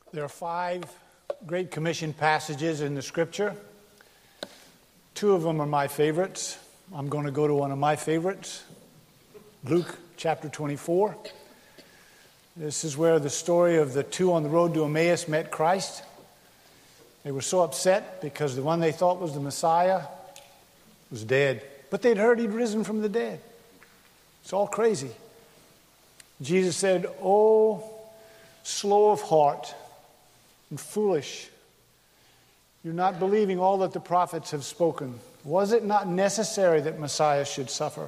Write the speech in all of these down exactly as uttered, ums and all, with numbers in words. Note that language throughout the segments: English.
There are five Great Commission passages in the Scripture. Two of them are my favorites. I'm going to go to one of my favorites, Luke chapter twenty-four. This is where the story of the two on the road to Emmaus met Christ. They were so upset because the one they thought was the Messiah was dead. But they'd heard he'd risen from the dead. It's all crazy. Jesus said, "Oh, slow of heart and foolish, you're not believing all that the prophets have spoken. Was it not necessary that Messiah should suffer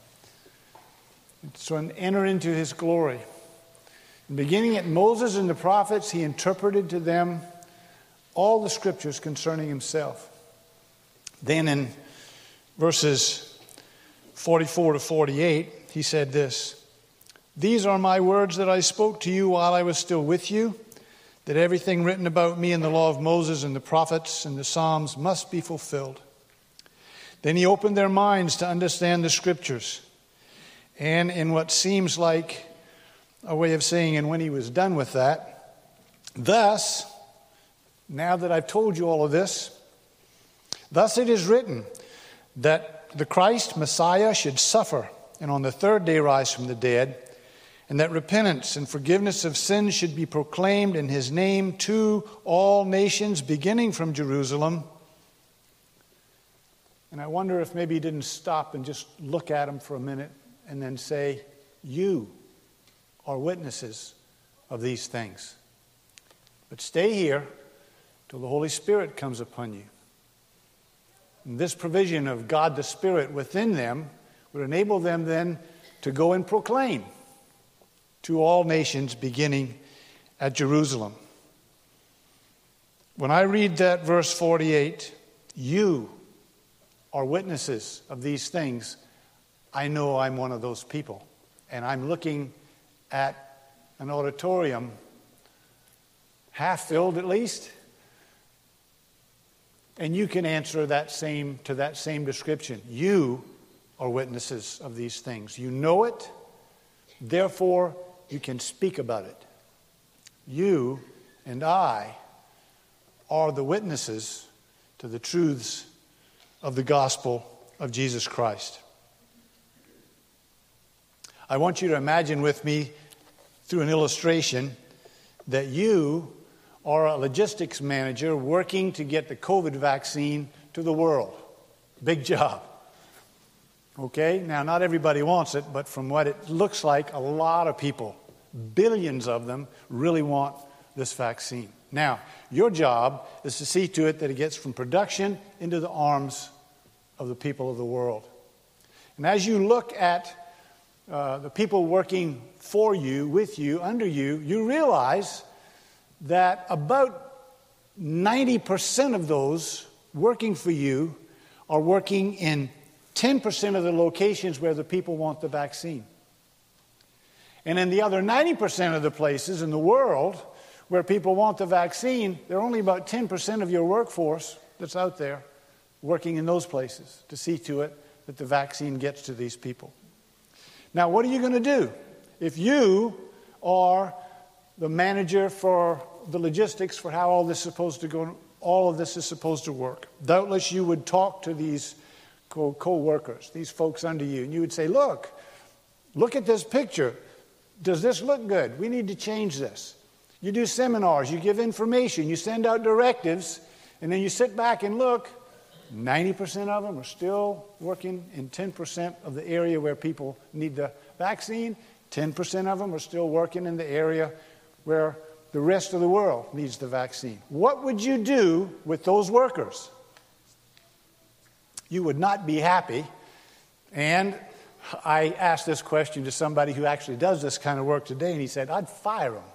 so and enter into his glory? And beginning at Moses and the prophets, he interpreted to them all the scriptures concerning himself." Then in verses forty-four to forty-eight, he said this, "These are my words that I spoke to you while I was still with you, that everything written about me in the law of Moses and the prophets and the Psalms must be fulfilled." Then he opened their minds to understand the scriptures. And in what seems like a way of saying, and when he was done with that, thus, now that I've told you all of this, thus it is written that the Christ, Messiah, should suffer and on the third day rise from the dead, and that repentance and forgiveness of sins should be proclaimed in his name to all nations, beginning from Jerusalem. And I wonder if maybe he didn't stop and just look at him for a minute and then say, "You are witnesses of these things. But stay here till the Holy Spirit comes upon you." And this provision of God the Spirit within them would enable them then to go and proclaim to all nations, beginning at Jerusalem. When I read that verse forty-eight, "You are witnesses of these things," I know I'm one of those people. And I'm looking at an auditorium half filled at least. And you can answer that same to that same description. You are witnesses of these things. You know it, therefore you can speak about it. You and I are the witnesses to the truths of the gospel of Jesus Christ. I want you to imagine with me through an illustration that you are a logistics manager working to get the COVID vaccine to the world. Big job. Okay? Now, not everybody wants it, but from what it looks like, a lot of people, billions of them, really want this vaccine. Now, your job is to see to it that it gets from production into the arms of the people of the world. And as you look at uh, the people working for you, with you, under you, you realize that about ninety percent of those working for you are working in ten percent of the locations where the people want the vaccine. And in the other ninety percent of the places in the world where people want the vaccine, there are only about ten percent of your workforce that's out there working in those places to see to it that the vaccine gets to these people. Now, what are you going to do if you are the manager for the logistics for how all this is supposed to go, all of this is supposed to work? Doubtless you would talk to these co- co-workers, these folks under you, and you would say, look, look at this picture. Does this look good? We need to change this. You do seminars, you give information, you send out directives, and then you sit back and look. ninety percent of them are still working in ten percent of the area where people need the vaccine. ten percent of them are still working in the area where the rest of the world needs the vaccine. What would you do with those workers? You would not be happy. And I asked this question to somebody who actually does this kind of work today, and he said, I'd fire them.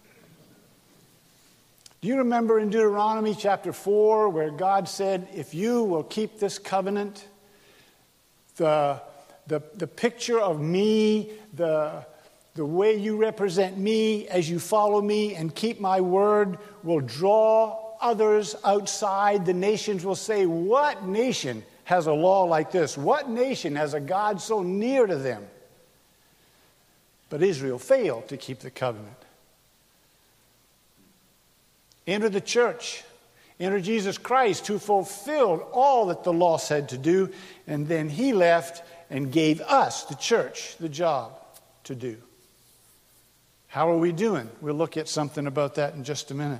Do you remember in Deuteronomy chapter four where God said, if you will keep this covenant, the, the, the picture of me, the, the way you represent me as you follow me and keep my word will draw others outside. The nations will say, what nation has a law like this? What nation has a God so near to them? But Israel failed to keep the covenant. enter the church, enter Jesus Christ, who fulfilled all that the law said to do, and then he left and gave us, the church, the job to do. How are we doing? We'll look at something about that in just a minute.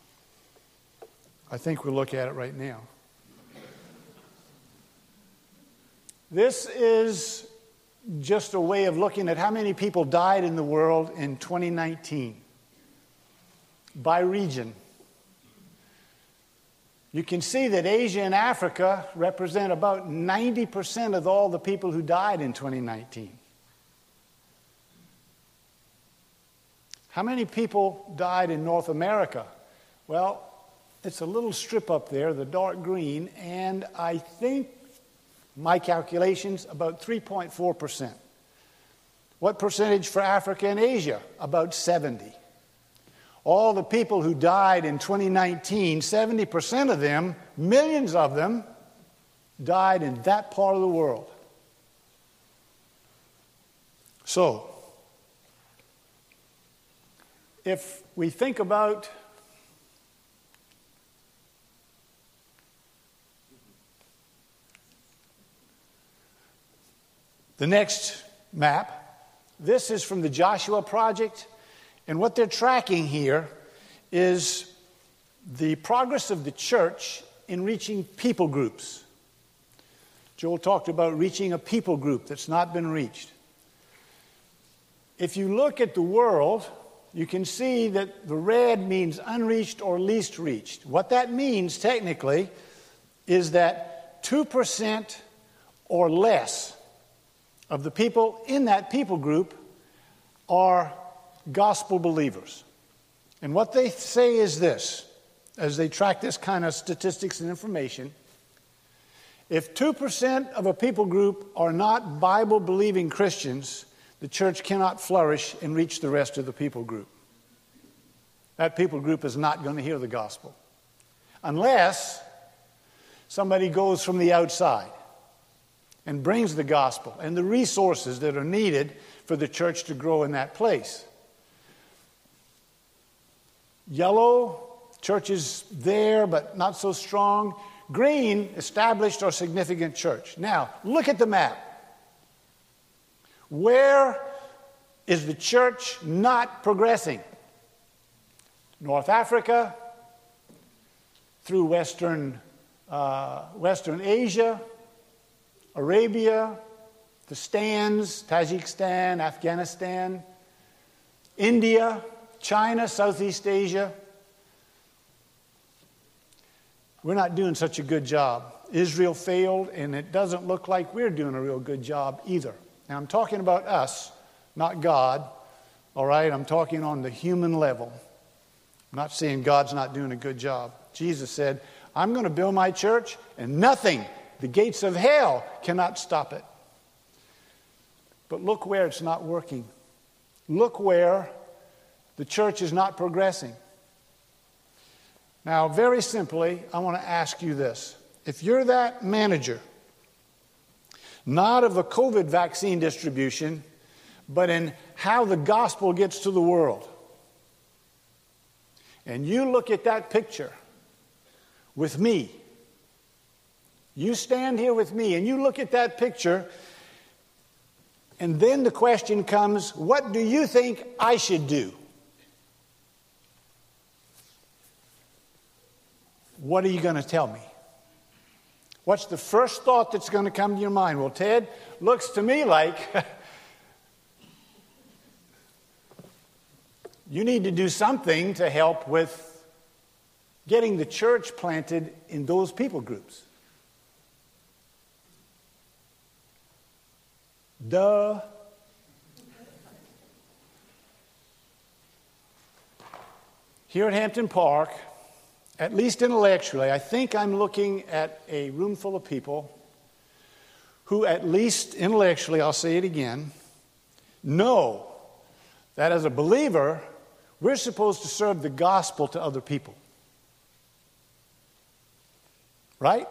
I think we'll look at it right now. This is just a way of looking at how many people died in the world in twenty nineteen by region. You can see that Asia and Africa represent about ninety percent of all the people who died in twenty nineteen. How many people died in North America? Well, it's a little strip up there, the dark green, and I think, my calculations, about three point four percent. What percentage for Africa and Asia? About seventy. All the people who died in twenty nineteen, seventy percent of them, millions of them, died in that part of the world. So, if we think about the next map, this is from the Joshua Project, and what they're tracking here is the progress of the church in reaching people groups. Joel talked about reaching a people group that's not been reached. If you look at the world, you can see that the red means unreached or least reached. What that means technically is that two percent or less of the people in that people group are gospel believers. And what they say is this, as they track this kind of statistics and information: if two percent of a people group are not Bible-believing Christians, the church cannot flourish and reach the rest of the people group. That people group is not going to hear the gospel unless somebody goes from the outside and brings the gospel and the resources that are needed for the church to grow in that place. Yellow, church is there but not so strong. Green, established or significant church. Now, look at the map. Where is the church not progressing? North Africa, through Western, uh, Western Asia, Arabia, the stands, Tajikistan, Afghanistan, India, China, Southeast Asia. We're not doing such a good job. Israel failed, and it doesn't look like we're doing a real good job either. Now, I'm talking about us, not God, all right? I'm talking on the human level. I'm not saying God's not doing a good job. Jesus said, I'm going to build my church, and nothing, the gates of hell, cannot stop it. But look where it's not working. Look where the church is not progressing. Now, very simply, I want to ask you this. If you're that manager, not of the COVID vaccine distribution, but in how the gospel gets to the world, and you look at that picture with me, you stand here with me and you look at that picture, and then the question comes, what do you think I should do? What are you going to tell me? What's the first thought that's going to come to your mind? Well, Ted, looks to me like you need to do something to help with getting the church planted in those people groups. Duh. Here at Hampton Park, at least intellectually, I think I'm looking at a room full of people who, at least intellectually, I'll say it again, know that as a believer, we're supposed to serve the gospel to other people. Right?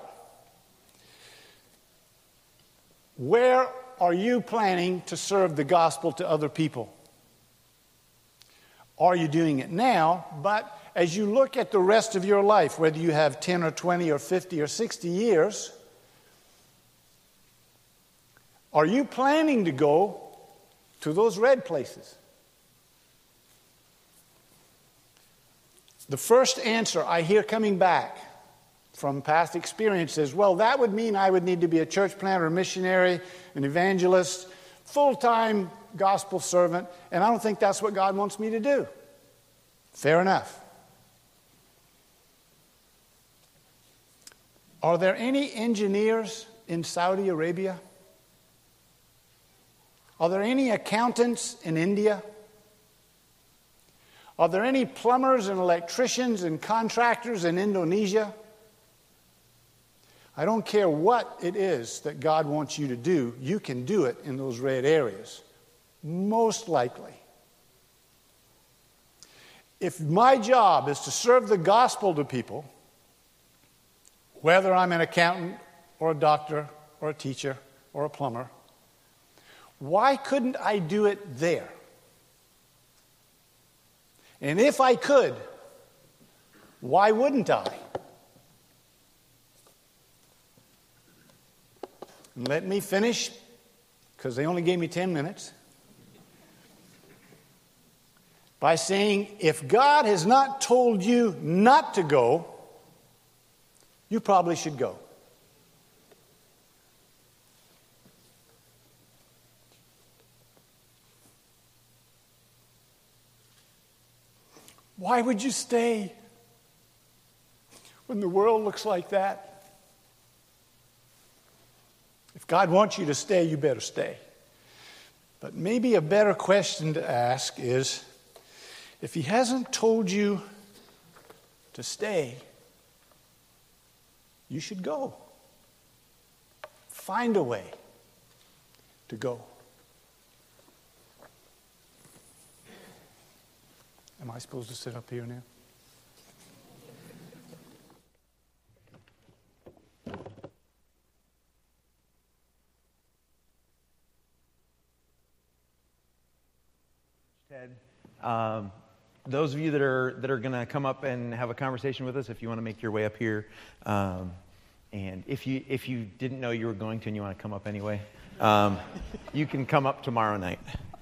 Where are you planning to serve the gospel to other people? Are you doing it now? But as you look at the rest of your life, whether you have ten or twenty or fifty or sixty years, are you planning to go to those red places? The first answer I hear coming back from past experience is, well, that would mean I would need to be a church planter, a missionary, an evangelist, full-time gospel servant, and I don't think that's what God wants me to do. Fair enough. Are there any engineers in Saudi Arabia? Are there any accountants in India? Are there any plumbers and electricians and contractors in Indonesia? I don't care what it is that God wants you to do, you can do it in those red areas. Most likely. If my job is to serve the gospel to people, whether I'm an accountant or a doctor or a teacher or a plumber, why couldn't I do it there? And if I could, why wouldn't I? And let me finish, because they only gave me ten minutes, by saying, if God has not told you not to go, you probably should go. Why would you stay when the world looks like that? If God wants you to stay, you better stay. But maybe a better question to ask is, if He hasn't told you to stay, you should go. Find a way to go. Am I supposed to sit up here now? Ted, um, those of you that are that are going to come up and have a conversation with us, if you want to make your way up here, um, and if you if you didn't know you were going to and you want to come up anyway, um, you can come up tomorrow night.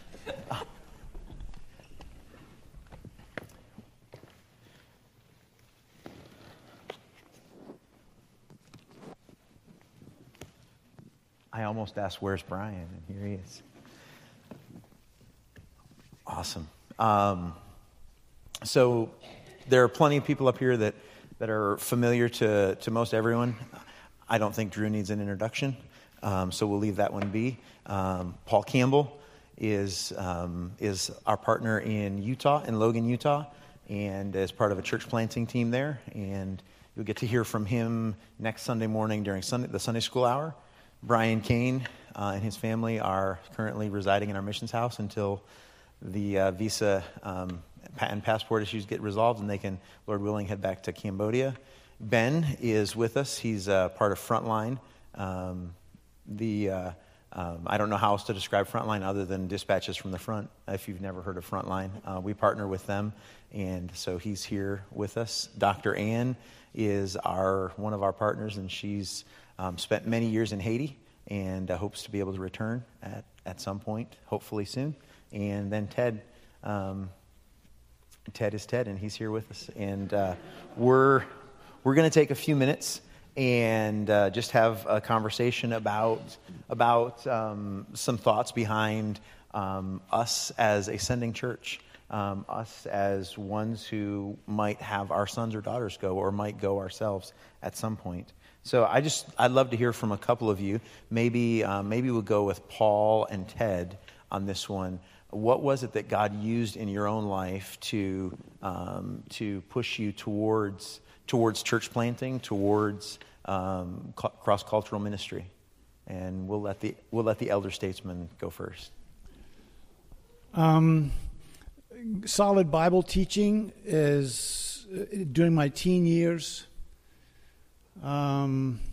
I almost asked, where's Brian? And here he is. Awesome. Um, so there are plenty of people up here that, that are familiar to, to most everyone. I don't think Drew needs an introduction, um, so we'll leave that one be. Um, Paul Campbell is, um, is our partner in Utah, in Logan, Utah, and is part of a church planting team there. And you'll get to hear from him next Sunday morning during Sunday, the Sunday school hour. Brian Kane uh, and his family are currently residing in our missions house until the uh, visa um, and passport issues get resolved and they can, Lord willing, head back to Cambodia. Ben is with us. He's uh, part of Frontline. Um, the uh, um, I don't know how else to describe Frontline other than dispatches from the front. If you've never heard of Frontline, uh, we partner with them, and so he's here with us. Doctor Ann is our one of our partners, and she's Um, spent many years in Haiti and uh, hopes to be able to return at, at some point, hopefully soon. And then Ted, um, Ted is Ted, and he's here with us. And uh, we're we're going to take a few minutes and uh, just have a conversation about about um, some thoughts behind um, us as a sending church, um, us as ones who might have our sons or daughters go, or might go ourselves at some point. So I just, I'd love to hear from a couple of you. Maybe uh, maybe we'll go with Paul and Ted on this one. What was it that God used in your own life to um, to push you towards towards church planting, towards um, cu- cross-cultural ministry? And we'll let the we'll let the elder statesman go first. Um, solid Bible teaching is uh, during my teen years. Um,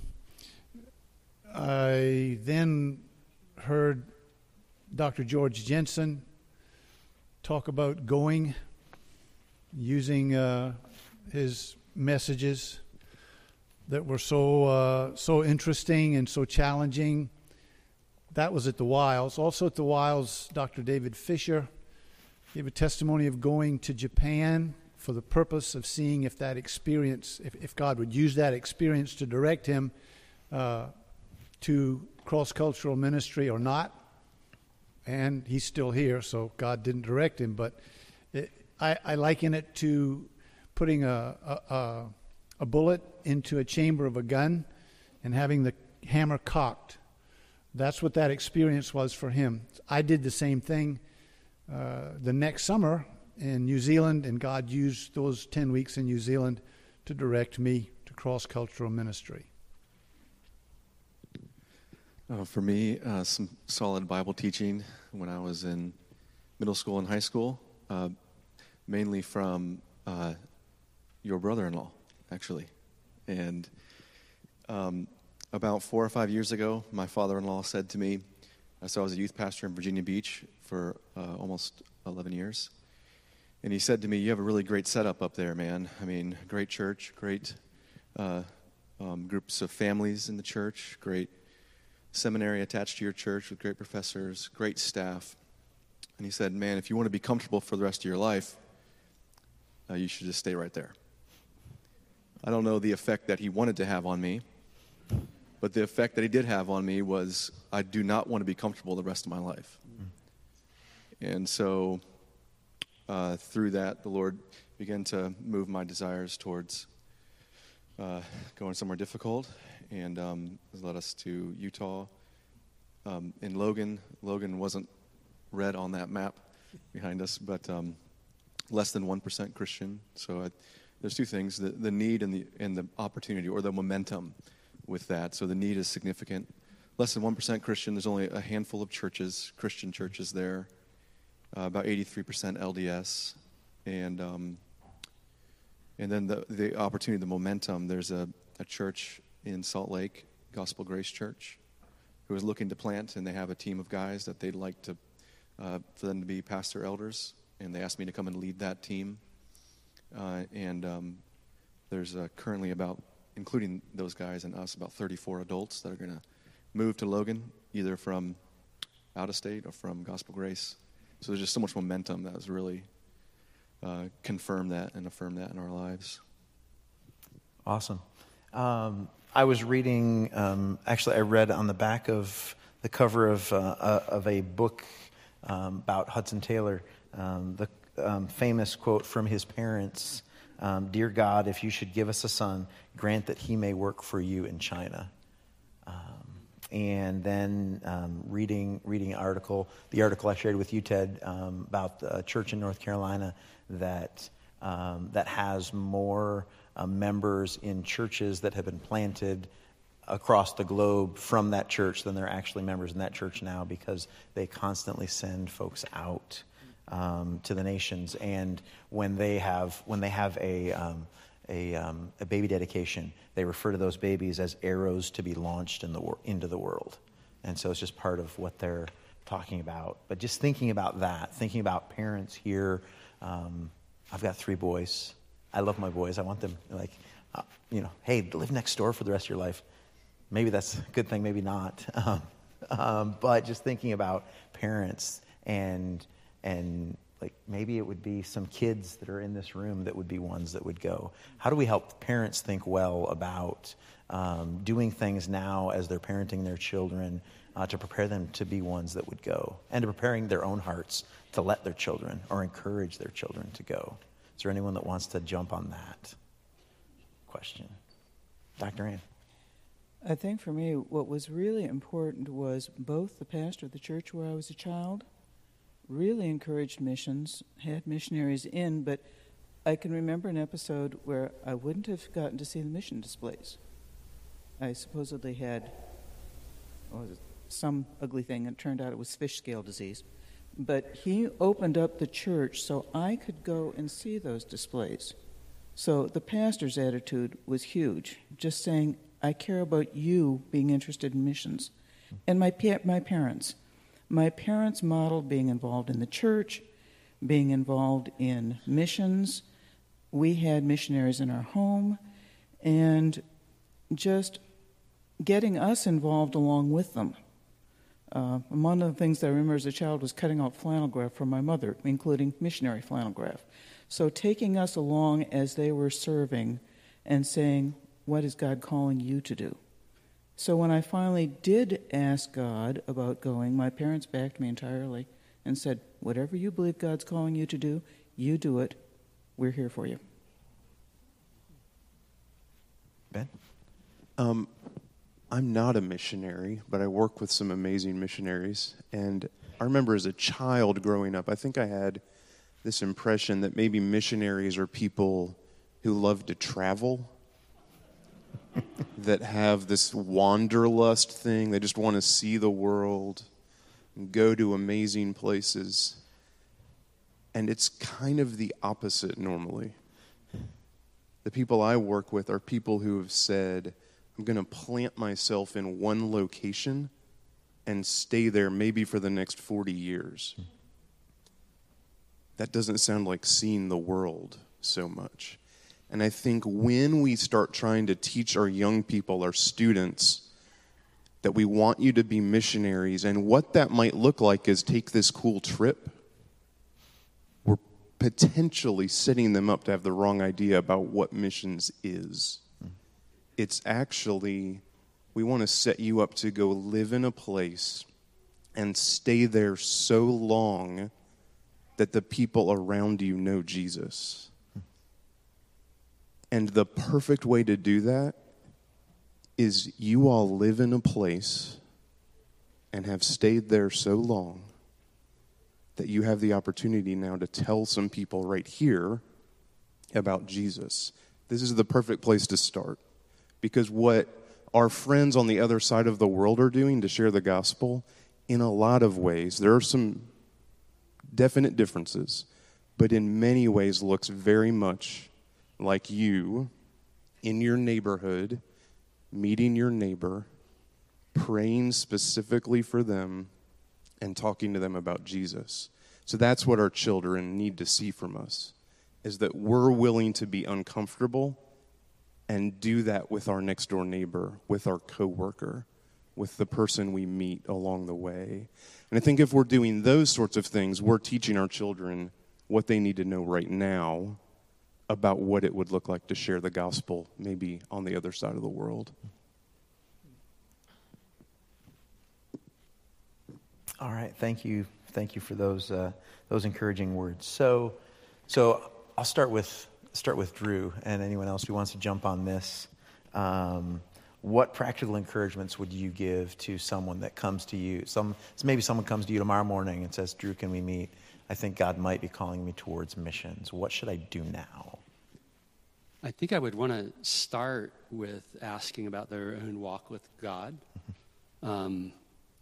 I then heard Doctor George Jensen talk about going, using uh, his messages that were so uh, so interesting and so challenging. That was at the Wilds. Also at the Wilds, Doctor David Fisher gave a testimony of going to Japan for the purpose of seeing if that experience, if, if God would use that experience to direct him uh, to cross-cultural ministry or not. And he's still here, so God didn't direct him. But it, I, I liken it to putting a, a, a, a bullet into a chamber of a gun and having the hammer cocked. That's what that experience was for him. I did the same thing uh, the next summer in New Zealand, and God used those ten weeks in New Zealand to direct me to cross-cultural ministry. Uh, for me, uh, some solid Bible teaching when I was in middle school and high school, uh, mainly from uh, your brother-in-law, actually. And um, about four or five years ago, my father-in-law said to me, so I was a youth pastor in Virginia Beach for uh, almost eleven years, and he said to me, you have a really great setup up there, man. I mean, great church, great uh, um, groups of families in the church, great seminary attached to your church with great professors, great staff. And he said, man, if you want to be comfortable for the rest of your life, uh, you should just stay right there. I don't know the effect that he wanted to have on me, but the effect that he did have on me was I do not want to be comfortable the rest of my life. Mm-hmm. And so uh, through that, the Lord began to move my desires towards uh, going somewhere difficult, and um, led us to Utah. Um, in Logan, Logan wasn't red on that map behind us, but um, less than one percent Christian. So I, there's two things, the, the need and the and the opportunity, or the momentum with that. So the need is significant. Less than one percent Christian. There's only a handful of churches, Christian churches there, uh, about eighty-three percent L D S. And um, and then the, the opportunity, the momentum, there's a, a church in Salt Lake, Gospel Grace Church, who is looking to plant, and they have a team of guys that they'd like to, uh, for them to be pastor elders, and they asked me to come and lead that team. Uh, and um, there's uh, currently about, including those guys and us, about thirty-four adults that are going to move to Logan, either from out of state or from Gospel Grace. So there's just so much momentum that has really uh, confirmed that and affirmed that in our lives. Awesome. Um, I was reading, um, actually I read on the back of the cover of, uh, uh, of a book um, about Hudson Taylor, um, the um, famous quote from his parents, um, "Dear God, if you should give us a son, grant that he may work for you in China." Um, and then um, reading reading an article, the article I shared with you, Ted, um, about a church in North Carolina that um, that has more Uh, members in churches that have been planted across the globe from that church than there are actually members in that church now, because they constantly send folks out um, to the nations. And when they have when they have a um, a, um, a baby dedication, they refer to those babies as arrows to be launched in the wor- into the world. And so it's just part of what they're talking about. But just thinking about that, thinking about parents here. Um, I've got three boys. I love my boys. I want them, like, uh, you know, hey, live next door for the rest of your life. Maybe that's a good thing, maybe not. Um, um, but just thinking about parents and, and like, maybe it would be some kids that are in this room that would be ones that would go. How do we help parents think well about um, doing things now as they're parenting their children uh, to prepare them to be ones that would go, and to preparing their own hearts to let their children or encourage their children to go? Is there anyone that wants to jump on that question? Doctor Ann. I think for me, what was really important was both the pastor of the church where I was a child really encouraged missions, had missionaries in, but I can remember an episode where I wouldn't have gotten to see the mission displays. I supposedly had what was it, some ugly thing, and it turned out it was fish scale disease. But he opened up the church so I could go and see those displays. So the pastor's attitude was huge, just saying, I care about you being interested in missions. And my pa- my parents. My parents modeled being involved in the church, being involved in missions, we had missionaries in our home, and just getting us involved along with them. Uh, one of the things that I remember as a child was cutting out flannel graph for my mother, including missionary flannel graph. So taking us along as they were serving and saying, what is God calling you to do? So when I finally did ask God about going, my parents backed me entirely and said, whatever you believe God's calling you to do, you do it. We're here for you. Ben? Um, I'm not a missionary, but I work with some amazing missionaries. And I remember as a child growing up, I think I had this impression that maybe missionaries are people who love to travel, that have this wanderlust thing. They just want to see the world and go to amazing places. And it's kind of the opposite normally. The people I work with are people who have said, I'm going to plant myself in one location and stay there maybe for the next forty years. That doesn't sound like seeing the world so much. And I think when we start trying to teach our young people, our students, that we want you to be missionaries, and what that might look like is take this cool trip, we're potentially setting them up to have the wrong idea about what missions is. It's actually, we want to set you up to go live in a place and stay there so long that the people around you know Jesus. And the perfect way to do that is you all live in a place and have stayed there so long that you have the opportunity now to tell some people right here about Jesus. This is the perfect place to start. Because what our friends on the other side of the world are doing to share the gospel, in a lot of ways, there are some definite differences, but in many ways looks very much like you in your neighborhood, meeting your neighbor, praying specifically for them, and talking to them about Jesus. So that's what our children need to see from us, is that we're willing to be uncomfortable and do that with our next door neighbor, with our coworker, with the person we meet along the way. And I think if we're doing those sorts of things, we're teaching our children what they need to know right now about what it would look like to share the gospel maybe on the other side of the world. All right, thank you, thank you for those uh, those encouraging words. So, so I'll start with start with Drew and anyone else who wants to jump on this. Um, what practical encouragements would you give to someone that comes to you? Some so maybe someone comes to you tomorrow morning and says, "Drew, can we meet? I think God might be calling me towards missions. What should I do now?" I think I would want to start with asking about their own walk with God. Um,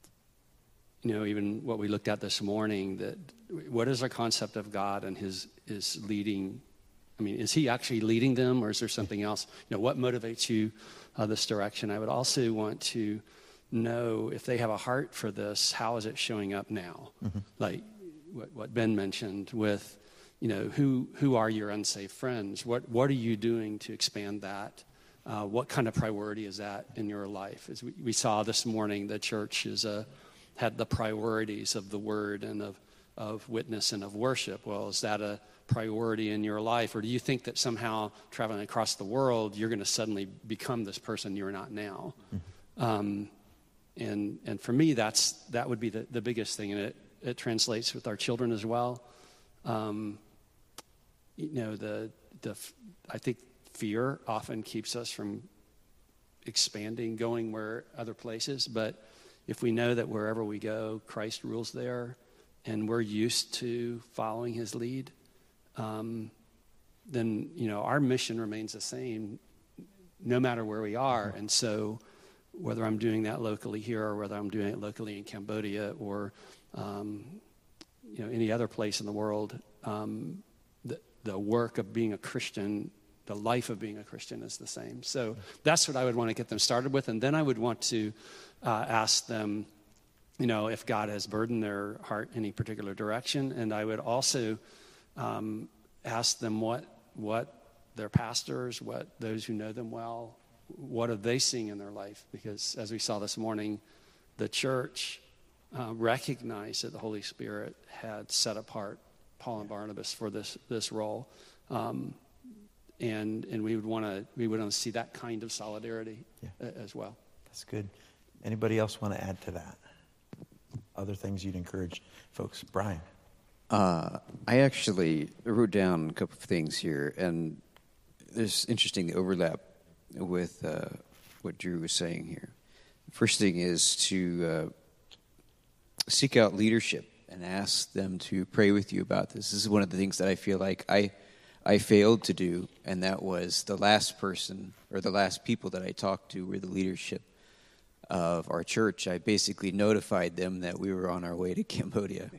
you know, even what we looked at this morning, that what is our concept of God and his is leading? I mean, is he actually leading them, or is there something else? You know, what motivates you uh, this direction? I would also want to know if they have a heart for this, how is it showing up now? Mm-hmm. Like what, what Ben mentioned with, you know, who who are your unsafe friends? What what are you doing to expand that? Uh, what kind of priority is that in your life? As we, we saw this morning, the church is a, had the priorities of the word and of, of witness and of worship. Well, is that a priority in your life? Or do you think that somehow traveling across the world, you're going to suddenly become this person you're not now? Mm-hmm. Um, and and for me, that's that would be the, the biggest thing. And it, it translates with our children as well. Um, You know, the the I think fear often keeps us from expanding, going where other places. But if we know that wherever we go, Christ rules there, and we're used to following his lead, um, then, you know, our mission remains the same no matter where we are. And so whether I'm doing that locally here or whether I'm doing it locally in Cambodia or, um, you know, any other place in the world, um, the, the work of being a Christian, the life of being a Christian is the same. So that's what I would want to get them started with. And then I would want to uh, ask them, you know, if God has burdened their heart in any particular direction. And I would also um, ask them what what their pastors, what those who know them well, what are they seeing in their life? Because as we saw this morning, the church uh, recognized that the Holy Spirit had set apart Paul and Barnabas for this this role, um, and and we would want to we would want to see that kind of solidarity yeah. a, as well. That's good. Anybody else want to add to that? Other things you'd encourage folks? Brian. Uh, I actually wrote down a couple of things here, and there's interesting overlap with uh, what Drew was saying here. First thing is to uh, seek out leadership and ask them to pray with you about this. This is one of the things that I feel like I I failed to do, and that was the last person or the last people that I talked to were the leadership of our church. I basically notified them that we were on our way to Cambodia,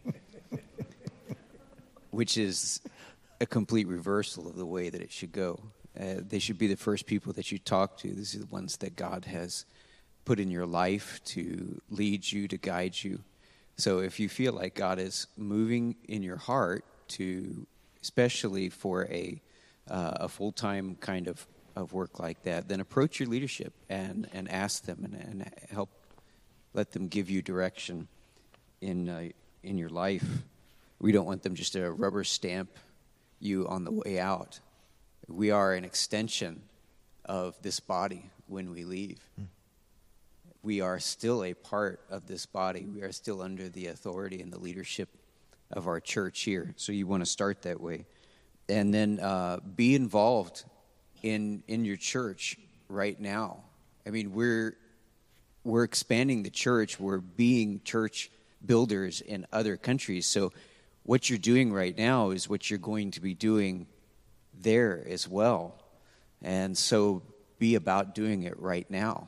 which is a complete reversal of the way that it should go. Uh, they should be the first people that you talk to. These are the ones that God has put in your life to lead you, to guide you. So if you feel like God is moving in your heart to, especially for a uh, a full-time kind of, of work like that, then approach your leadership and, and ask them and, and help let them give you direction in uh, in your life. We don't want them just to rubber stamp you on the way out. We are an extension of this body when we leave. Mm. We are still a part of this body. We are still under the authority and the leadership of our church here. So you want to start that way. And then uh, be involved in in your church right now. I mean, we're we're expanding the church. We're being church builders in other countries. So what you're doing right now is what you're going to be doing there as well. And so be about doing it right now.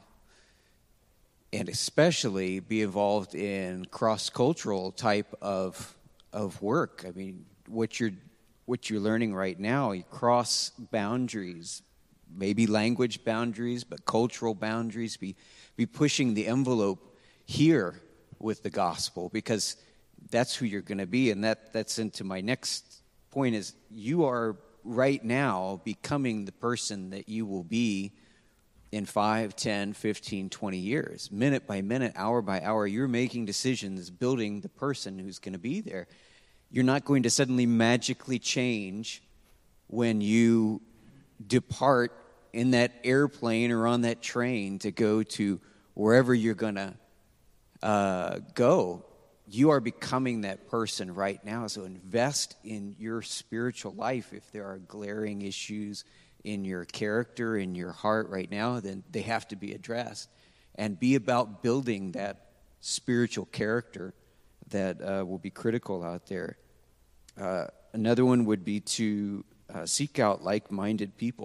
And especially be involved in cross-cultural type of of work. I mean, what you're what you're learning right now, you cross boundaries, maybe language boundaries, but cultural boundaries. Be be pushing the envelope here with the gospel, because that's who you're going to be. And that that's into my next point is you are right now becoming the person that you will be in five, ten, fifteen, twenty years. Minute by minute, hour by hour, you're making decisions, building the person who's going to be there. You're not going to suddenly magically change when you depart in that airplane or on that train to go to wherever you're going to uh, go. You are becoming that person right now. So invest in your spiritual life. If there are glaring issues in your character, in your heart right now, then they have to be addressed. And be about building that spiritual character that uh, will be critical out there. Uh, another one would be to uh, seek out like-minded people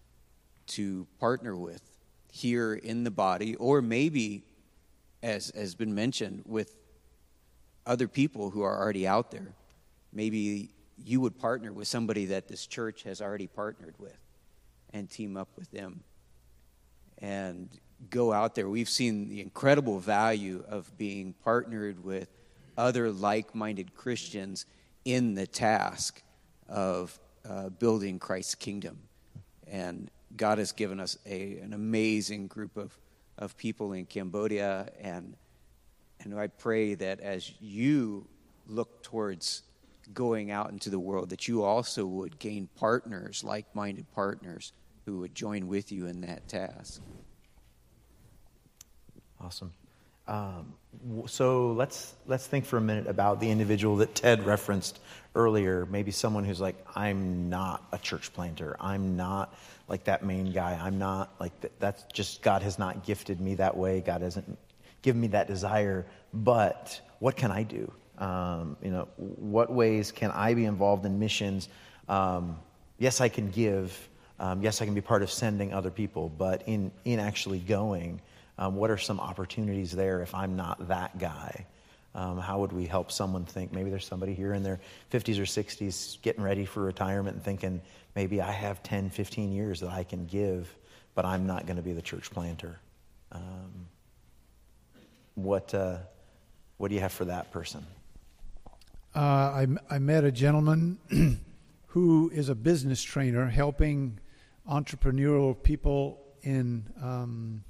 to partner with here in the body, or maybe, as has been mentioned, with other people who are already out there. Maybe you would partner with somebody that this church has already partnered with and team up with them and go out there. We've seen the incredible value of being partnered with other like-minded Christians in the task of uh, building Christ's kingdom. And God has given us a, an amazing group of, of people in Cambodia, and and I pray that as you look towards going out into the world, that you also would gain partners, like-minded partners, who would join with you in that task. Awesome. Um, so let's let's think for a minute about the individual that Ted referenced earlier. Maybe someone who's like, I'm not a church planter. I'm not like that main guy. I'm not like th- that's just God has not gifted me that way. God hasn't given me that desire. But what can I do? Um, you know, what ways can I be involved in missions? Um, yes, I can give. Um, yes, I can be part of sending other people. But in in actually going, Um, what are some opportunities there if I'm not that guy? Um, how would we help someone think? Maybe there's somebody here in their fifties or sixties getting ready for retirement and thinking, maybe I have ten, fifteen years that I can give, but I'm not going to be the church planter. Um, what uh, what do you have for that person? Uh, I, I met a gentleman who is a business trainer helping entrepreneurial people in um,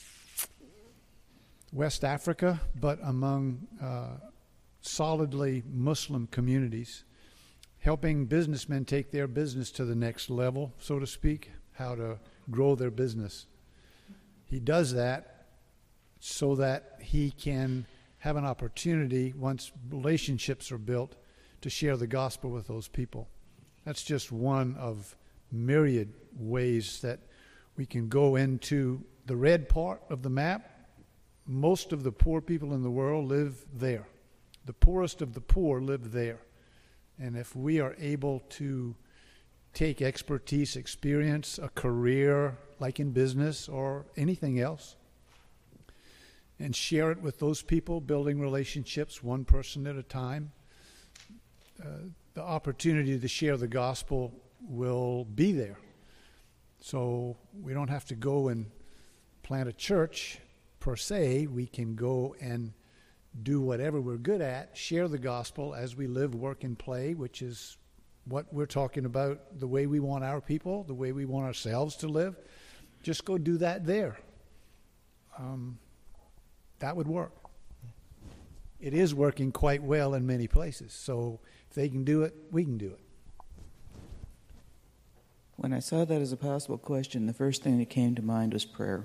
West Africa, but among uh, solidly Muslim communities, helping businessmen take their business to the next level, so to speak, how to grow their business. He does that so that he can have an opportunity, once relationships are built, to share the gospel with those people. That's just one of myriad ways that we can go into the red part of the map. Most of the poor people in the world live there. The poorest of the poor live there. And if we are able to take expertise, experience, a career, like in business or anything else, and share it with those people, building relationships one person at a time, uh, the opportunity to share the gospel will be there. So we don't have to go and plant a church per se. We can go and do whatever we're good at, share the gospel as we live, work, and play, which is what we're talking about, the way we want our people, the way we want ourselves to live. Just go do that there. Um, that would work. It is working quite well in many places. So if they can do it, we can do it. When I saw that as a possible question, the first thing that came to mind was prayer.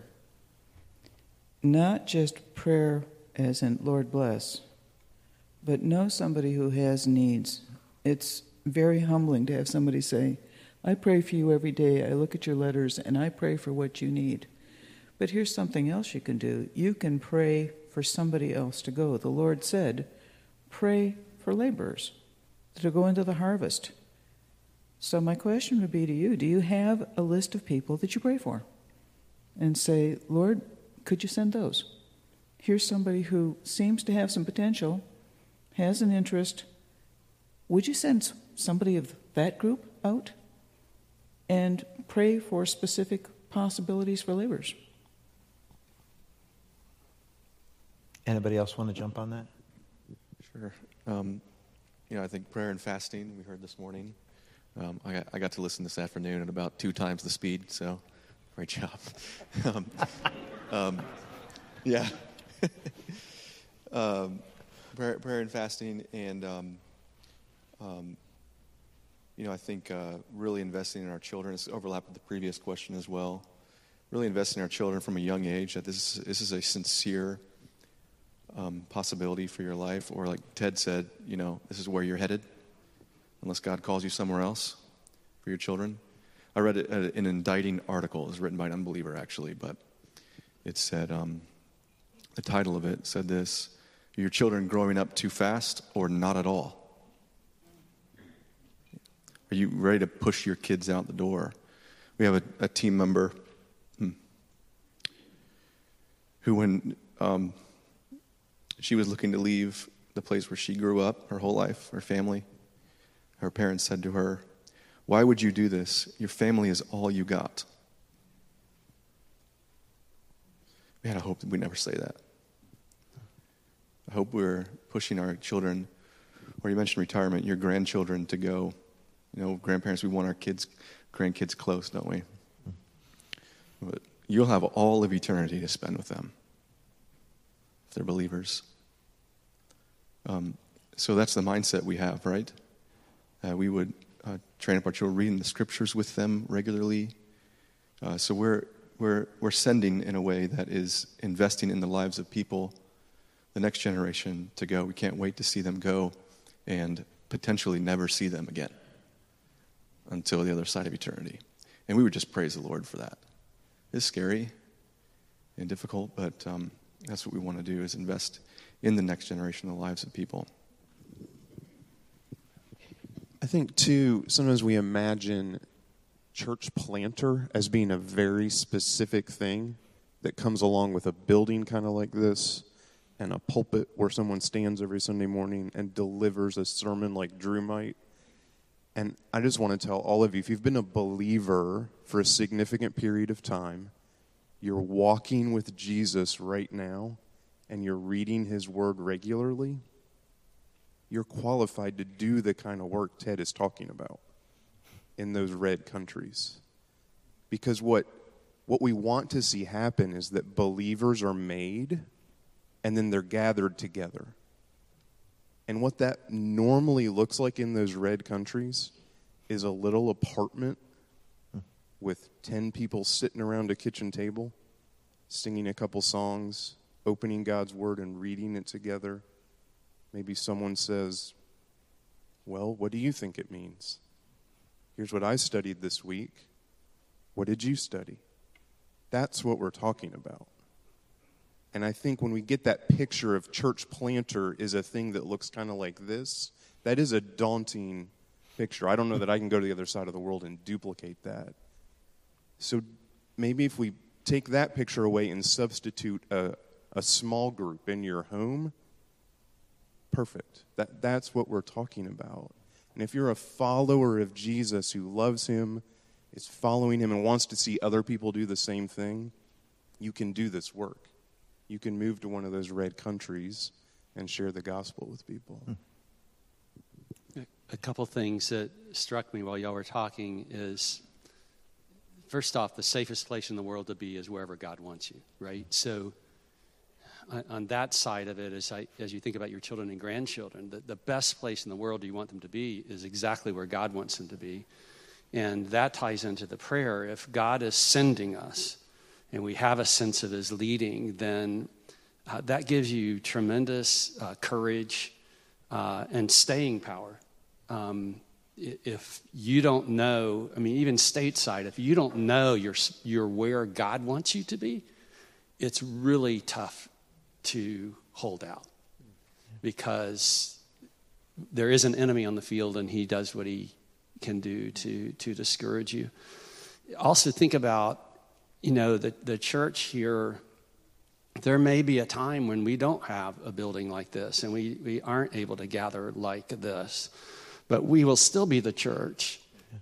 Not just prayer as in Lord bless, but know somebody who has needs. It's very humbling to have somebody say, I pray for you every day, I look at your letters, and I pray for what you need. But here's something else you can do. You can pray for somebody else to go. The Lord said, pray for laborers to go into the harvest. So my question would be to you, do you have a list of people that you pray for? And say, Lord, could you send those? Here's somebody who seems to have some potential, has an interest. Would you send somebody of that group out? And pray for specific possibilities for laborers. Anybody else want to jump on that? Sure. Um, you know, I think prayer and fasting, we heard this morning. Um, I, got, I got to listen this afternoon at about two times the speed, so great job. um, um, yeah. um, prayer, prayer and fasting, and, um, um, you know, I think uh, really investing in our children. It's overlapped with the previous question as well. Really investing in our children from a young age, that this is, this is a sincere um, possibility for your life. Or like Ted said, you know, this is where you're headed, unless God calls you somewhere else for your children. I read a, a, an indicting article. It was written by an unbeliever, actually, but it said, um, the title of it said this: are your children growing up too fast or not at all? Are you ready to push your kids out the door? We have a, a team member hmm, who, when um, she was looking to leave the place where she grew up, her whole life, her family, her parents said to her, why would you do this? Your family is all you got. Man, I hope that we never say that. I hope we're pushing our children, or you mentioned retirement, your grandchildren to go. You know, grandparents, we want our kids, grandkids close, don't we? But you'll have all of eternity to spend with them if they're believers. Um, so that's the mindset we have, right? Uh, we would uh, train up our children, reading the scriptures with them regularly. Uh, so we're we're we're sending in a way that is investing in the lives of people, the next generation to go. We can't wait to see them go, and potentially never see them again until the other side of eternity. And we would just praise the Lord for that. It's scary and difficult, but um, that's what we want to do, is invest in the next generation, the lives of people. I think, too, sometimes we imagine church planter as being a very specific thing that comes along with a building kind of like this and a pulpit where someone stands every Sunday morning and delivers a sermon like Drew might. And I just want to tell all of you, if you've been a believer for a significant period of time, you're walking with Jesus right now, and you're reading his word regularly, you're qualified to do the kind of work Ted is talking about. in those red countries. Because what what we want to see happen is that believers are made and then they're gathered together. And what that normally looks like in those red countries is a little apartment with ten people sitting around a kitchen table, singing a couple songs, opening God's Word and reading it together. Maybe someone says, well, what do you think it means? Here's what I studied this week. What did you study? That's what we're talking about. And I think when we get that picture of church planter is a thing that looks kind of like this, that is a daunting picture. I don't know that I can go to the other side of the world and duplicate that. So maybe if we take that picture away and substitute a, a small group in your home, perfect. That, that's what we're talking about. And if you're a follower of Jesus who loves him, is following him, and wants to see other people do the same thing, you can do this work. You can move to one of those red countries and share the gospel with people. A couple things that struck me while y'all were talking is, first off, the safest place in the world to be is wherever God wants you, right? So on that side of it, as, I, as you think about your children and grandchildren, the, the best place in the world you want them to be is exactly where God wants them to be. And that ties into the prayer. If God is sending us and we have a sense of his leading, then uh, that gives you tremendous uh, courage uh, and staying power. Um, if you don't know, I mean, even stateside, if you don't know you're, you're where God wants you to be, it's really tough to hold out, because there is an enemy on the field and he does what he can do to to discourage you. Also think about, you know, the, the church here, there may be a time when we don't have a building like this and we, we aren't able to gather like this, but we will still be the church.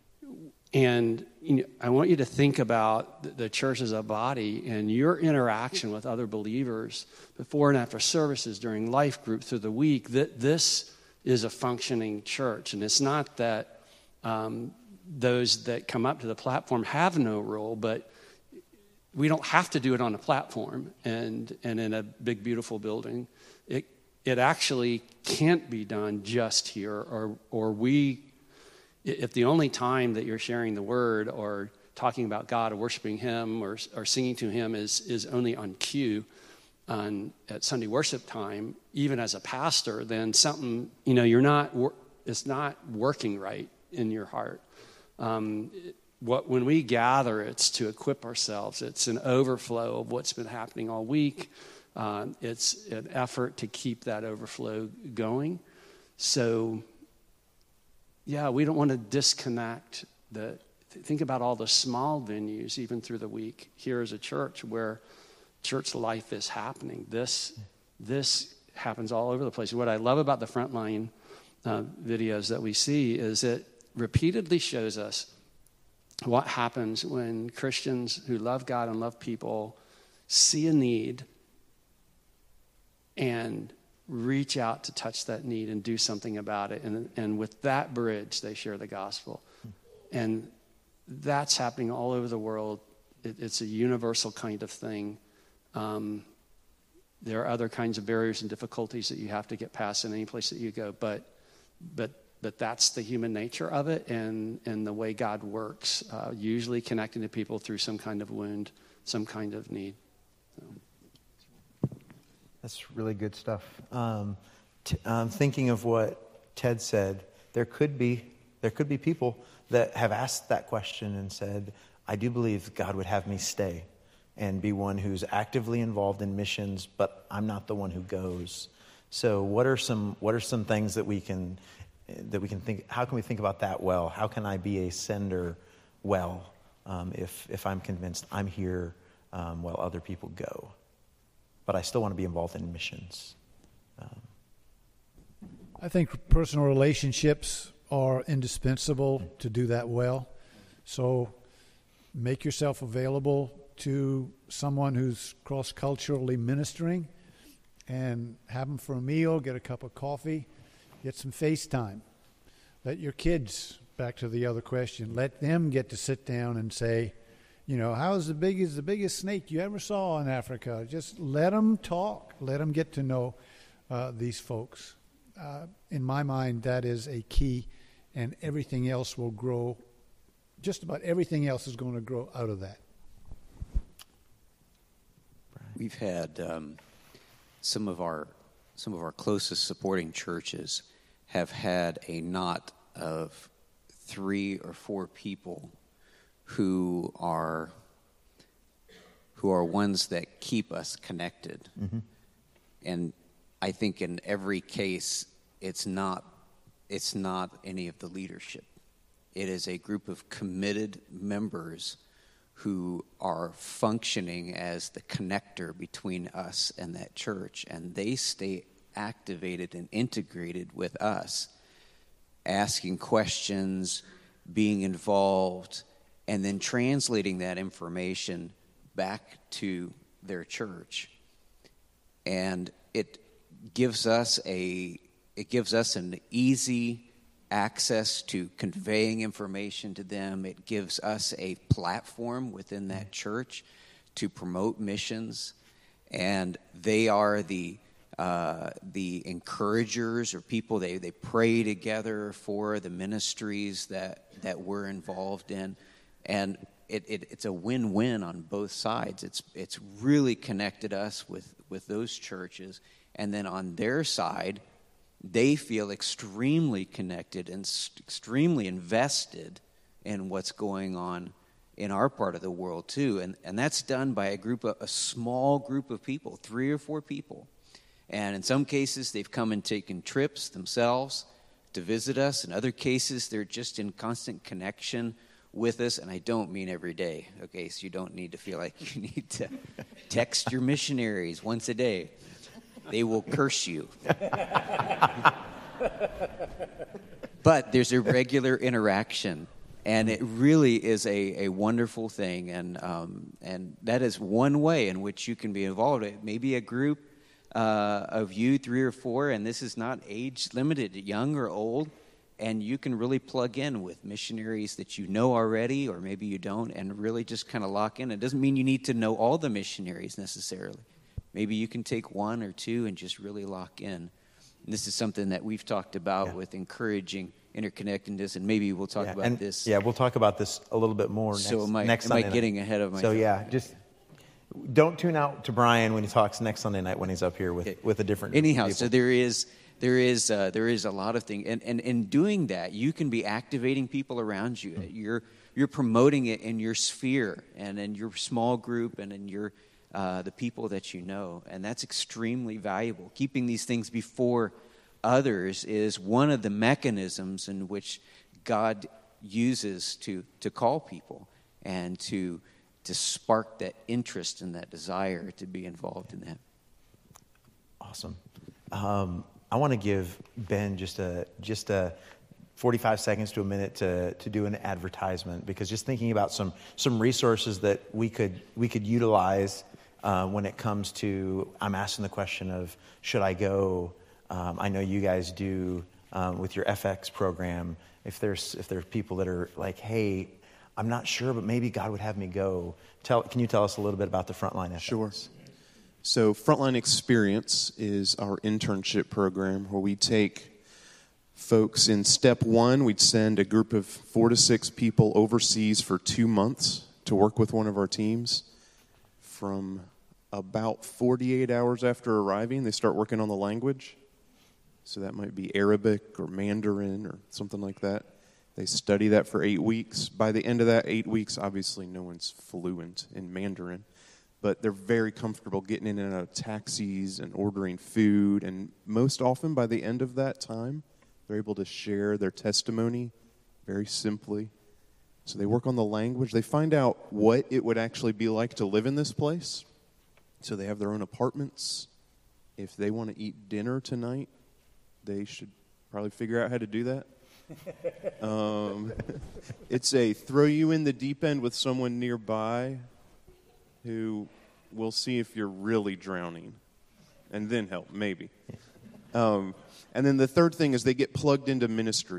And you know, I want you to think about the church as a body and your interaction with other believers before and after services, during life group, through the week. That this is a functioning church. And it's not that um, those that come up to the platform have no role, but we don't have to do it on a platform and, and in a big, beautiful building. It it actually can't be done just here, or or we... If the only time that you're sharing the word or talking about God or worshiping him or, or singing to him is, is only on cue on, at Sunday worship time, even as a pastor, then something, you know, you're not, it's not working right in your heart. Um, what, when we gather, it's to equip ourselves. It's an overflow of what's been happening all week. Uh, it's an effort to keep that overflow going. So... yeah, we don't want to disconnect the, think about all the small venues, even through the week, here as a church, where church life is happening. This, this happens all over the place. What I love about the Frontline uh, videos that we see is it repeatedly shows us what happens when Christians who love God and love people see a need and reach out to touch that need and do something about it. And, and with that bridge, they share the gospel. And that's happening all over the world. It, it's a universal kind of thing. Um, there are other kinds of barriers and difficulties that you have to get past in any place that you go. But but but that's the human nature of it, and, and the way God works, uh, usually connecting to people through some kind of wound, some kind of need. So. That's really good stuff. Um, t- um, thinking of what Ted said, there could be there could be people that have asked that question and said, I do believe God would have me stay and be one who's actively involved in missions, but I'm not the one who goes. So what are some what are some things that we can that we can think, how can we think about that well? How can I be a sender well um, if if I'm convinced I'm here um, while other people go? But I still want to be involved in missions. Um, I think personal relationships are indispensable to do that well. So make yourself available to someone who's cross-culturally ministering and have them for a meal, get a cup of coffee, get some FaceTime. Let your kids back to the other question, let them get to sit down and say, you know, how's the biggest, the biggest snake you ever saw in Africa? Just let them talk. Let them get to know uh, these folks. Uh, in my mind, that is a key, and everything else will grow. Just about everything else is going to grow out of that. We've had um, some of our some of our closest supporting churches have had a knot of three or four people who are who are ones that keep us connected. Mm-hmm. And I think in every case, it's not it's not any of the leadership. It is a group of committed members who are functioning as the connector between us and that church, and they stay activated and integrated with us, asking questions, being involved, and then translating that information back to their church. And it gives us a it gives us an easy access to conveying information to them. It gives us a platform within that church to promote missions, and they are the uh, the encouragers or people. They they pray together for the ministries that that we're involved in, and it, it it's a win-win on both sides. It's it's really connected us with with those churches, and then on their side, they feel extremely connected and st- extremely invested in what's going on in our part of the world too. And and that's done by a group of, a small group of people, three or four people. And in some cases, they've come and taken trips themselves to visit us. In other cases, they're just in constant connection with us. And I don't mean every day, okay? So you don't need to feel like you need to text your missionaries once a day. They will curse you. But there's a regular interaction, and it really is a, a wonderful thing. And um, and that is one way in which you can be involved. Maybe a group uh, of you, three or four, and this is not age limited, young or old, and you can really plug in with missionaries that you know already, or maybe you don't, and really just kind of lock in. It doesn't mean you need to know all the missionaries necessarily. Maybe you can take one or two and just really lock in. And this is something that we've talked about yeah. with encouraging interconnectedness, and maybe we'll talk yeah, about and, this. Yeah, we'll talk about this a little bit more so next, am I, next am Sunday I getting night. ahead of myself? So yeah, just don't tune out to Brian when he talks next Sunday night when he's up here with, okay. with a different Anyhow, people. so there is there is uh, there is a lot of things, and, and in doing that, you can be activating people around you. Mm-hmm. You're you're promoting it in your sphere and in your small group and in your Uh, the people that you know, and that's extremely valuable. Keeping these things before others is one of the mechanisms in which God uses to to call people and to to spark that interest and that desire to be involved in that. Awesome. Um, I want to give Ben just a just a forty-five seconds to a minute to to do an advertisement, because just thinking about some some resources that we could we could utilize. Uh, when it comes to, I'm asking the question of, should I go? Um, I know you guys do um, with your F X program. If there's if there's people that are like, hey, I'm not sure, but maybe God would have me go. Tell, can you tell us a little bit about the Frontline F X? Sure. So Frontline Experience is our internship program where we take folks in step one. We'd send a group of four to six people overseas for two months to work with one of our teams. From about forty-eight hours after arriving, they start working on the language. So that might be Arabic or Mandarin or something like that. They study that for eight weeks. By the end of that eight weeks, obviously no one's fluent in Mandarin, but they're very comfortable getting in and out of taxis and ordering food. And most often by the end of that time, they're able to share their testimony very simply. So they work on the language. They find out what it would actually be like to live in this place. So they have their own apartments. If they want to eat dinner tonight, they should probably figure out how to do that. um, it's a throw you in the deep end with someone nearby who will see if you're really drowning and then help, maybe. Um, and then the third thing is they get plugged into ministry.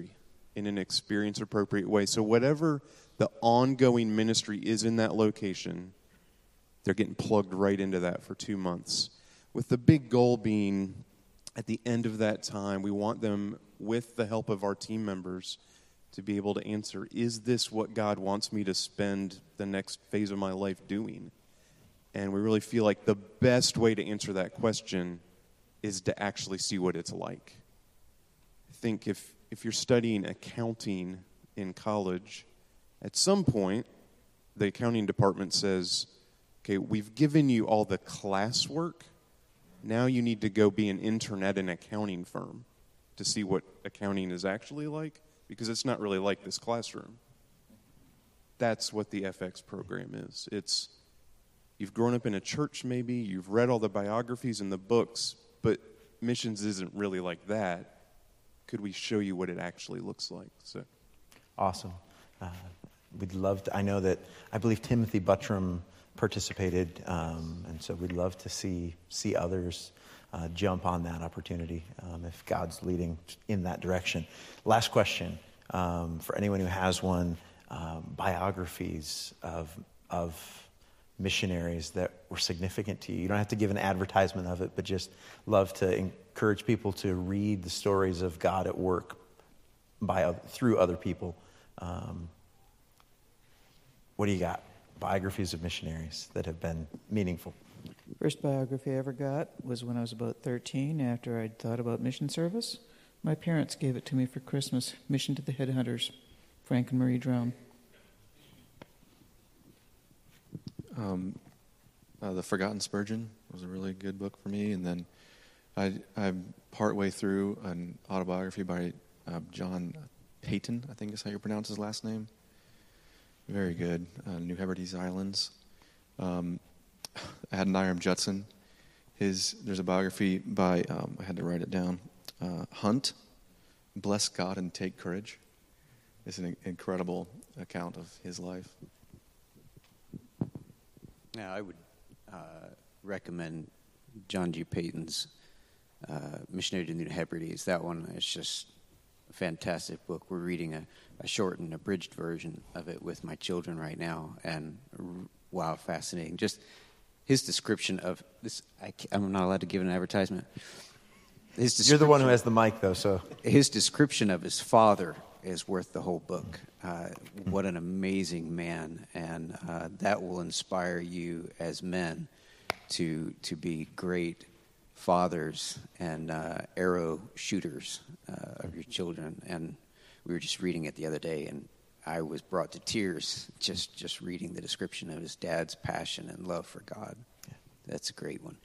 in an experience-appropriate way. So whatever the ongoing ministry is in that location, they're getting plugged right into that for two months. With the big goal being, at the end of that time, we want them, with the help of our team members, to be able to answer, is this what God wants me to spend the next phase of my life doing? And we really feel like the best way to answer that question is to actually see what it's like. I think if, if you're studying accounting in college, at some point, the accounting department says, okay, we've given you all the classwork. Now you need to go be an intern at an accounting firm to see what accounting is actually like, because it's not really like this classroom. That's what the F X program is. It's, you've grown up in a church maybe, you've read all the biographies and the books, but missions isn't really like that. Could we show you what it actually looks like? So, awesome. Uh, we'd love to, I know that, I believe Timothy Buttram participated, um, and so we'd love to see see others uh, jump on that opportunity um, if God's leading in that direction. Last question um, for anyone who has one: um, biographies of of missionaries that were significant to you. You don't have to give an advertisement of it, but just love to encourage people to read the stories of God at work by through other people. Um, what do you got? Biographies of missionaries that have been meaningful. First biography I ever got was when I was about thirteen, after I'd thought about mission service. My parents gave it to me for Christmas, Mission to the Headhunters, Frank and Marie Drown. Um, uh, The Forgotten Spurgeon was a really good book for me. And then I, I'm partway through an autobiography by uh, John Payton, I think is how you pronounce his last name. Very good. Uh, New Hebrides Islands. Um, Adoniram Judson. His there's a biography by um, I had to write it down. Uh, Hunt, Bless God and Take Courage. It's an incredible account of his life. Yeah, I would uh, recommend John G. Payton's uh, Missionary to New Hebrides. That one is just a fantastic book. We're reading a, a shortened, abridged version of it with my children right now, and wow, fascinating. Just his description of this. I I'm not allowed to give an advertisement. His You're the one who has the mic, though, so. His description of his father is worth the whole book. Uh, what an amazing man, and uh, that will inspire you as men to to be great fathers and uh, arrow shooters uh, of your children. And we were just reading it the other day, and I was brought to tears just just reading the description of his dad's passion and love for God. Yeah. That's a great one.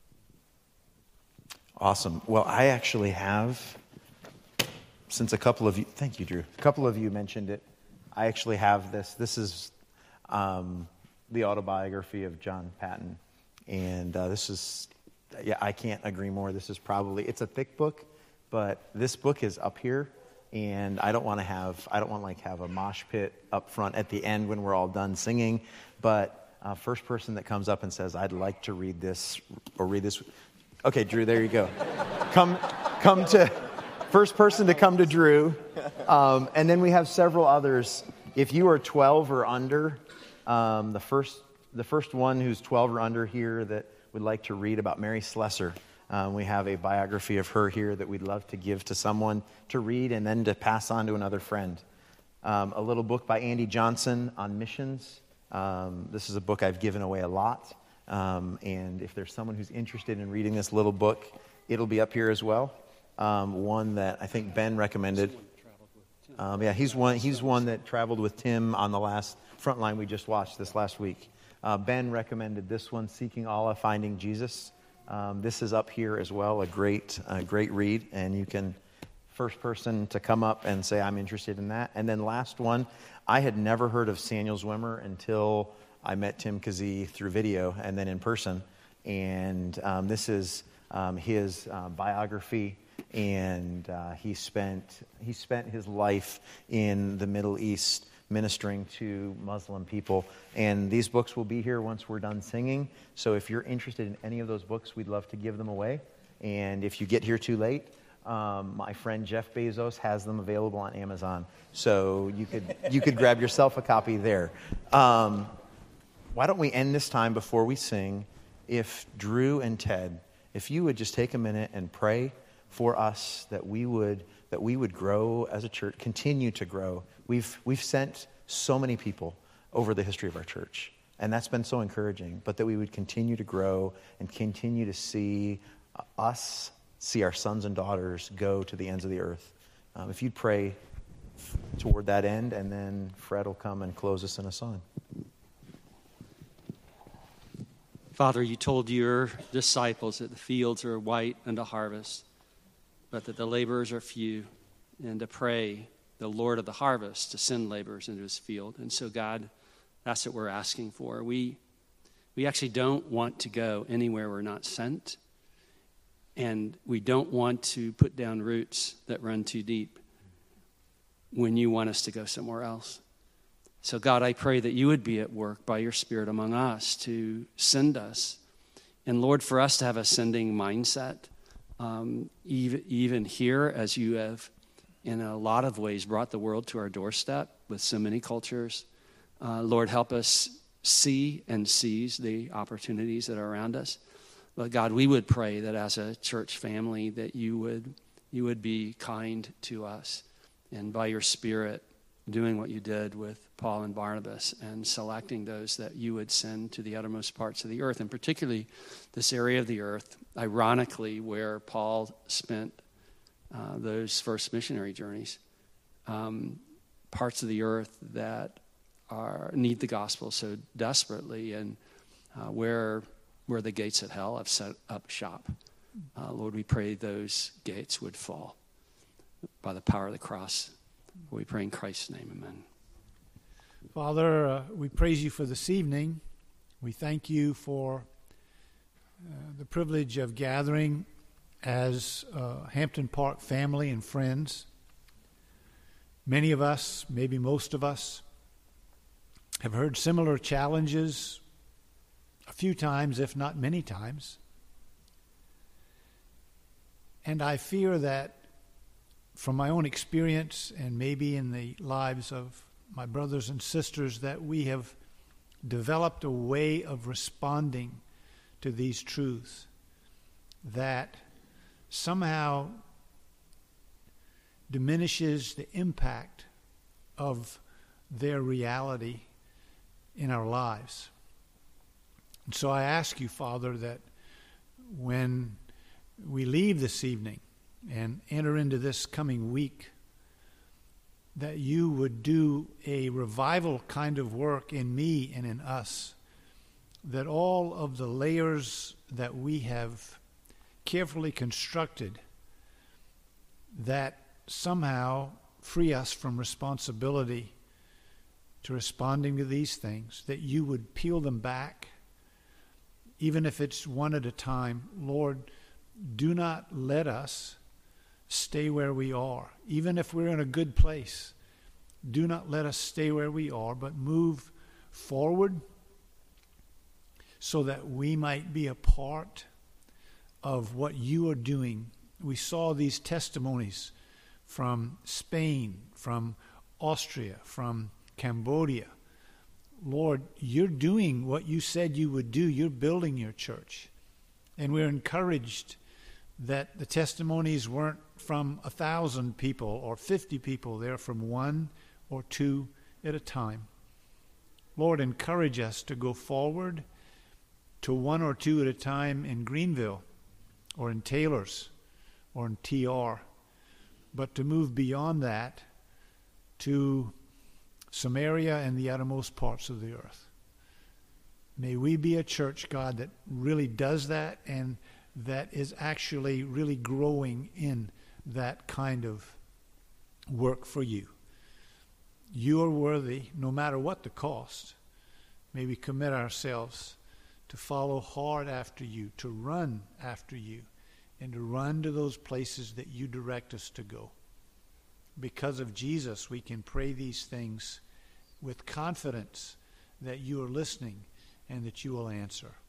Awesome. Well, I actually have, since a couple of you, thank you, Drew. A couple of you mentioned it. I actually have this. This is um, the autobiography of John Patton. And uh, this is, yeah, I can't agree more. This is probably, it's a thick book, but this book is up here. And I don't want to have, I don't want to like have a mosh pit up front at the end when we're all done singing. But uh, first person that comes up and says, I'd like to read this or read this. Okay, Drew, there you go. Come, come to, first person to come to Drew. Um, and then we have several others. If you are twelve or under, um, the first the first one who's twelve or under here that would like to read about Mary Slessor, um, we have a biography of her here that we'd love to give to someone to read and then to pass on to another friend. Um, a little book by Andy Johnson on missions. Um, this is a book I've given away a lot. Um, and if there's someone who's interested in reading this little book, it'll be up here as well. Um, one that I think Ben recommended. Um, yeah, he's one. He's one that traveled with Tim on the last Frontline we just watched this last week. Uh, Ben recommended this one, Seeking Allah, Finding Jesus. Um, this is up here as well. A great, uh, great read, and you can first person to come up and say I'm interested in that. And then last one, I had never heard of Samuel Zwimmer until I met Tim Kazee through video and then in person. And um, this is um, his uh, biography. And uh, he spent he spent his life in the Middle East ministering to Muslim people. And these books will be here once we're done singing. So if you're interested in any of those books, we'd love to give them away. And if you get here too late, Um, my friend Jeff Bezos has them available on Amazon, so you could you could grab yourself a copy there. Um, why don't we end this time before we sing? If Drew and Ted, if you would just take a minute and pray for us that we would that we would grow as a church, continue to grow. We've we've sent so many people over the history of our church, and that's been so encouraging. But that we would continue to grow and continue to see us. See our sons and daughters go to the ends of the earth. Um, if you'd pray f- toward that end, and then Fred will come and close us in a song. Father, you told your disciples that the fields are white unto harvest, but that the laborers are few, and to pray the Lord of the harvest to send laborers into his field. And so, God, that's what we're asking for. We, we actually don't want to go anywhere we're not sent. And we don't want to put down roots that run too deep when you want us to go somewhere else. So, God, I pray that you would be at work by your Spirit among us to send us. And, Lord, for us to have a sending mindset, um, even, even here, as you have, in a lot of ways, brought the world to our doorstep with so many cultures. Uh, Lord, help us see and seize the opportunities that are around us. But God, we would pray that as a church family that you would you would be kind to us, and by your Spirit doing what you did with Paul and Barnabas and selecting those that you would send to the uttermost parts of the earth, and particularly this area of the earth, ironically, where Paul spent uh, those first missionary journeys, um, parts of the earth that are need the gospel so desperately, and uh, where where the gates of hell have set up shop. Uh, Lord, we pray those gates would fall by the power of the cross. We pray in Christ's name, amen. Father, uh, we praise you for this evening. We thank you for uh, the privilege of gathering as a Hampton Park family and friends. Many of us, maybe most of us, have heard similar challenges a few times, if not many times. And I fear that from my own experience, and maybe in the lives of my brothers and sisters, that we have developed a way of responding to these truths that somehow diminishes the impact of their reality in our lives. And so I ask you, Father, that when we leave this evening and enter into this coming week, that you would do a revival kind of work in me and in us, that all of the layers that we have carefully constructed that somehow free us from responsibility to responding to these things, that you would peel them back, even if it's one at a time. Lord, do not let us stay where we are. Even if we're in a good place, do not let us stay where we are, but move forward so that we might be a part of what you are doing. We saw these testimonies from Spain, from Austria, from Cambodia. Lord, you're doing what you said you would do. You're building your church. And we're encouraged that the testimonies weren't from a thousand people or fifty people. They're from one or two at a time. Lord, encourage us to go forward to one or two at a time in Greenville or in Taylor's or in T R, but to move beyond that to Samaria and the uttermost parts of the earth. May we be a church, God, that really does that and that is actually really growing in that kind of work for you. You are worthy, no matter what the cost. May we commit ourselves to follow hard after you, to run after you, and to run to those places that you direct us to go. Because of Jesus, we can pray these things with confidence that you are listening and that you will answer.